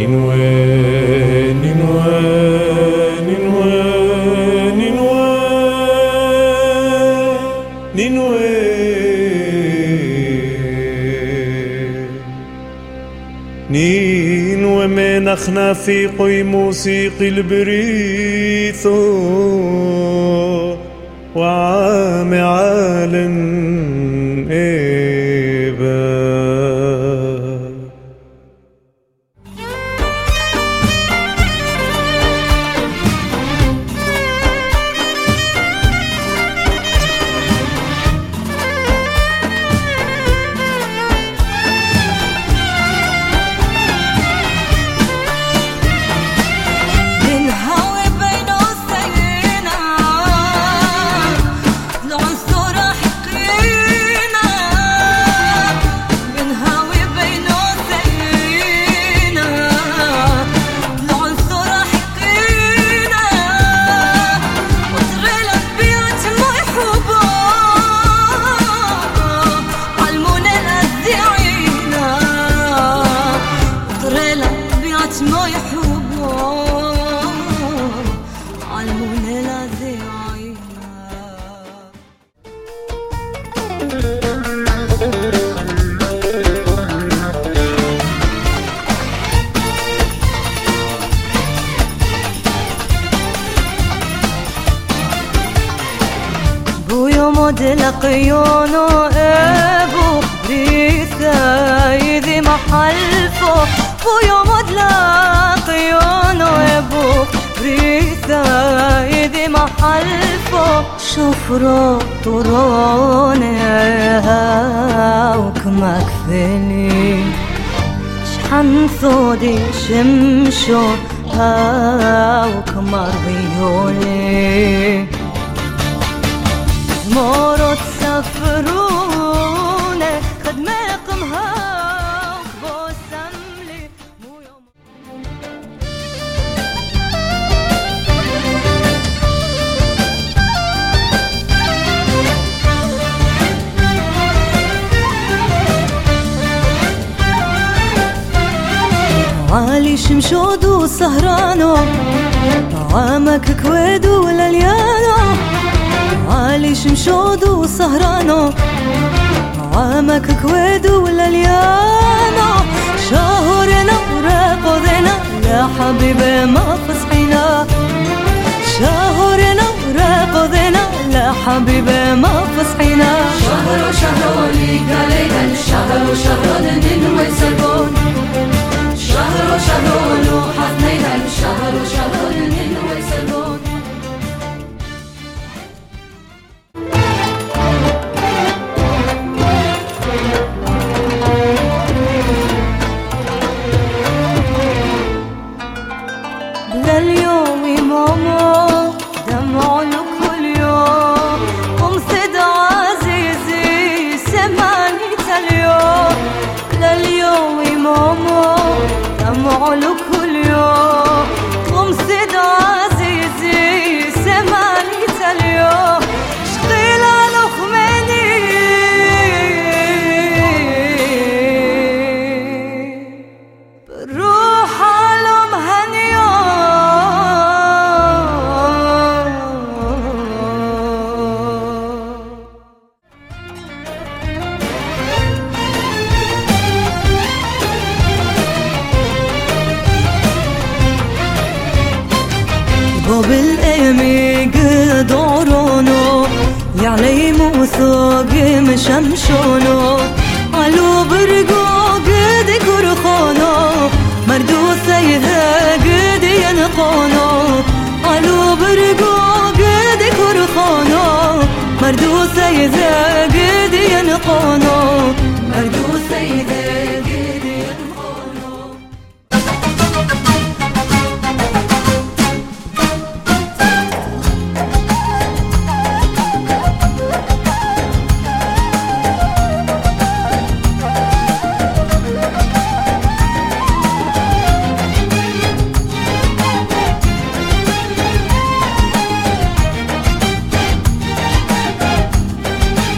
نينوى منخنا في قوي موسيقي البريثو وعام عالم إيبا لقيونو ابو بريثا يذي محلفو بويوم لقيونو ابو بريثا يذي محلفو شفرو طروني وكما كفلي شحن ثودي شمشو وكما ربيولي مورو تسافروني خدمكم هاو بوسملي مو يوم عالي شمشود وسهرانو عامك كويد ولليانو عالي شمشود وسهرانو عامك كويد ولليانو شهرنا ورقضنا يا حبيبي ما فصحينا شهرنا ورقضنا لا حبيبي ما فصحينا شهر شهر ليك ليلا شهر شهر ننوي سربون شهر شهر لوحة ليلا شهر شهر ننوي سربون لليوم ماما دمع كل يوم ومسد عزيزي سمعني تاليوم لليوم ماما دمع كل يوم ومسد عزيزي سمعني تاليوم شقيل على خماني بالروح على مهنيو بالأيامي قدرونو يعلي موثوق مشمشونو علو برقو قد كرخونو مردو سيذا قد ينقونو علو برقو قد كرخونو مردو سيذا قد ينقونو مردو سيذا قد ينقونو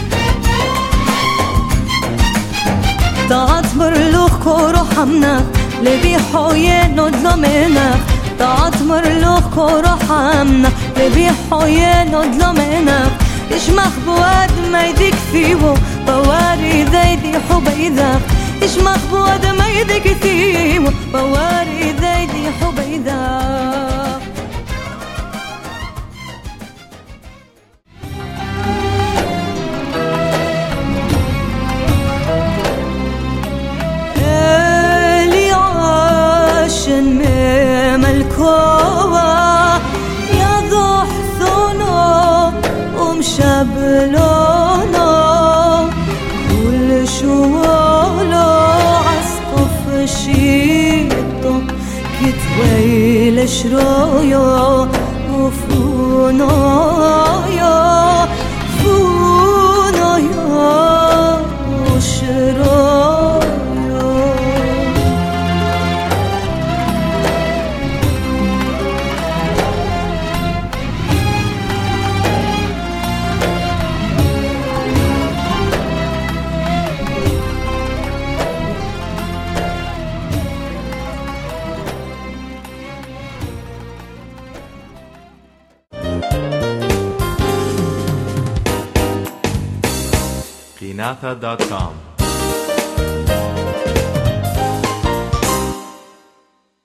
تعتبر لوخ كورو حمنا لبي حوين ندلو منك تعطمر له كورحمنا لبي حوين ندلو منك إش مخبواد ما يديك فيو بواري ذيدي حبيدك إش مخبواد ما يديك فيو بواري ذيدي حبيدك اللي عاشن مملكوه يضح ثنو ومشبلونه كل شوالو عسقف شيطو كتويل شرويو وفونايا فونايا وشرويو Kinatha.com